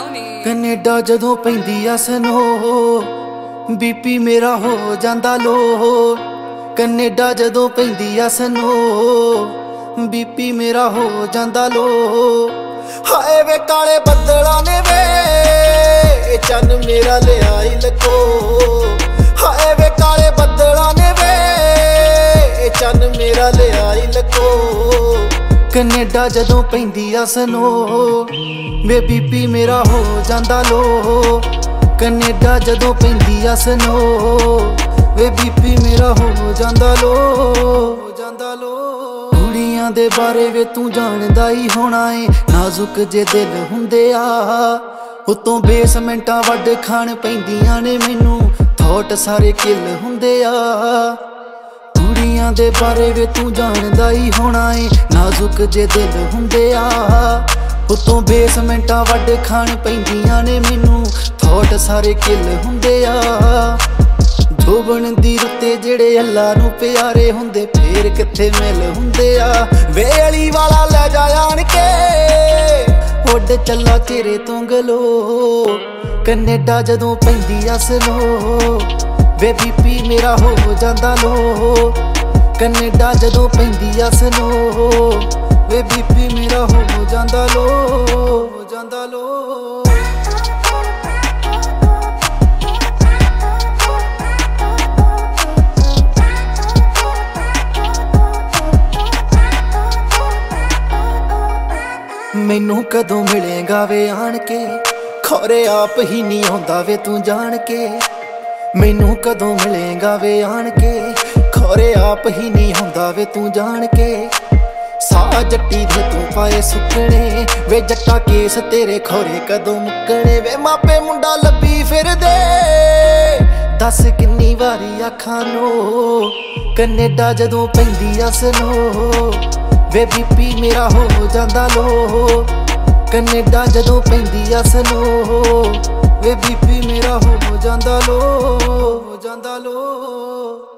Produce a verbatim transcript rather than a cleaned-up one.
ਲਾਉਣੀ ਕੈਨੇਡਾ ਜਦੋਂ ਪੈਂਦੀ ਆ ਸਨੋ ਬੀਪੀ ਮੇਰਾ ਹੋ ਜਾਂਦਾ ਲੋ। ਕੈਨੇਡਾ ਜਦੋਂ ਪੈਂਦੀ ਆ ਸਨੋ ਬੀਪੀ ਮੇਰਾ ਹੋ ਜਾਂਦਾ ਲੋ। ਹਾਏ ਵੇ ਕਾਲੇ ਬੱਦਲਾਂ ਨੇ ਵੇ ਚੰਨ ਮੇਰਾ ਲਿਆਈ ਲਕੋ। ਹਾਏ ਵੇ ਕਾਲੇ ਬੱਦਲਾਂ ਨੇ ਵੇ ਚੰਨ ਮੇਰਾ ਲਿਆਈ ਲਕੋ। ਕੈਨੇਡਾ ਜਦੋਂ ਪੈਂਦੀ ਆ ਸਨੋ ਵੇ ਬੀਪੀ ਮੇਰਾ ਹੋ ਜਾਂਦਾ ਲੋ। ਕੈਨੇਡਾ ਜਦੋਂ ਪੈਂਦੀ ਆ ਸਨੋ ਵੇ ਬੀਪੀ ਮੇਰਾ ਹੋ ਜਾਂਦਾ ਲੋ ਹੋ ਜਾਂਦਾ ਲੋ। ਕੁੜੀਆਂ ਦੇ ਬਾਰੇ ਵੇ ਤੂੰ ਜਾਣਦਾ ਹੀ ਹੋਣਾ ਏ ਨਾਜ਼ੁਕ ਜੇ ਦਿਲ ਹੁੰਦੇ ਆ ਉਤੋਂ ਬੇਸਮੈਂਟਾਂ ਵੱਢ ਖਾਣ ਪੈਂਦੀਆਂ ਨੇ ਮੈਨੂੰ ਥੋਟ ਸਾਰੇ ਕਿੱਲ ਹੁੰਦੇ ਆ। ਕੁੜੀਆਂ ਦੇ ਬਾਰੇ ਵੇ ਤੂੰ ਜਾਣਦਾ ਹੀ ਹੋਣਾ ਏ ਨਾਜ਼ੁਕ ਜੇ ਦਿਲ ਹੁੰਦੇ ਆ ਉਤੋਂ ਬੇਸਮੈਂਟਾਂ ਵੱਢ ਖਾਣ ਪੈਂਦੀਆਂ ਨੇ ਮੈਨੂੰ ਥੋਟ ਸਾਰੇ ਕਿੱਲ ਹੁੰਦੇ ਆ। ਜੋਬਨ ਦੀ ਰੁੱਤੇ ਜਿਹੜੇ ਅੱਲਾ ਨੂੰ ਪਿਆਰੇ ਹੁੰਦੇ ਫੇਰ ਕਿੱਥੇ ਮਿਲ ਹੁੰਦੇ ਆ। ਵੇਲੀ ਵਾਲਾ ਲੈ ਜਾ ਆਣ ਕੇ ਉੱਡ ਚੱਲਾ ਤੇਰੇ ਤੋਂ ਗਲੋ। ਕੈਨੇਡਾ ਜਦੋਂ ਪੈਂਦੀ ਆ ਸਨੋ ਵੇ ਬੀਪੀ ਮੇਰਾ ਹੋ ਜਾਂਦਾ ਲੋ। ਕੈਨੇਡਾ ਜਦੋਂ ਪੈਂਦੀ ਆ ਸਨੋ ਵੇ ਬੀਪੀ ਮੇਰਾ ਹੋ ਜਾਂਦਾ ਲੋ ਹੋ ਜਾਂਦਾ ਲੋ। ਮੈਨੂੰ ਕਦੋਂ ਮਿਲੇਗਾ ਵੇ ਆਣ ਕੇ ਖੋਰੇ ਆਪ ਹੀ ਨਹੀਂ ਆਉਂਦਾ ਵੇ ਤੂੰ ਜਾਣ ਕੇ। ਮੈਨੂੰ ਕਦੋਂ ਮਿਲੇਗਾ ਵੇ ਆਣ ਕੇ ਖੋਰੇ ਆਪ ਹੀ ਨਹੀਂ ਹੁੰਦਾ ਵੇ ਤੂੰ ਜਾਣ ਕੇ। ਸਾਹ ਜੱਟੀ ਦੇ ਤੂੰ ਪਾਏ ਸੁੱਕਣੇ ਵੇ ਜੱਟਾ ਕੇਸ ਤੇਰੇ ਖੋਰੇ ਕਦੋਂ ਮੁੱਕਣੇ। ਵੇ ਮਾਪੇ ਮੁੰਡਾ ਲੱਭੀ ਫਿਰਦੇ ਦੱਸ ਕਿੰਨੀ ਵਾਰੀ ਆਖਾਂ ਨੋ। ਕੈਨੇਡਾ ਜਦੋਂ ਪੈਂਦੀ ਆ ਸਨੋ ਵੇ ਬੀਪੀ ਮੇਰਾ ਹੋ ਜਾਂਦਾ ਲੋ। ਕੈਨੇਡਾ ਜਦੋਂ ਪੈਂਦੀ ਆ ਸਨੋ ਵੇ ਬੀਪੀ ਮੇਰਾ ਹੋ ਜਾਂਦਾ ਲੋ ਹੋ ਜਾਂਦਾ ਲੋ।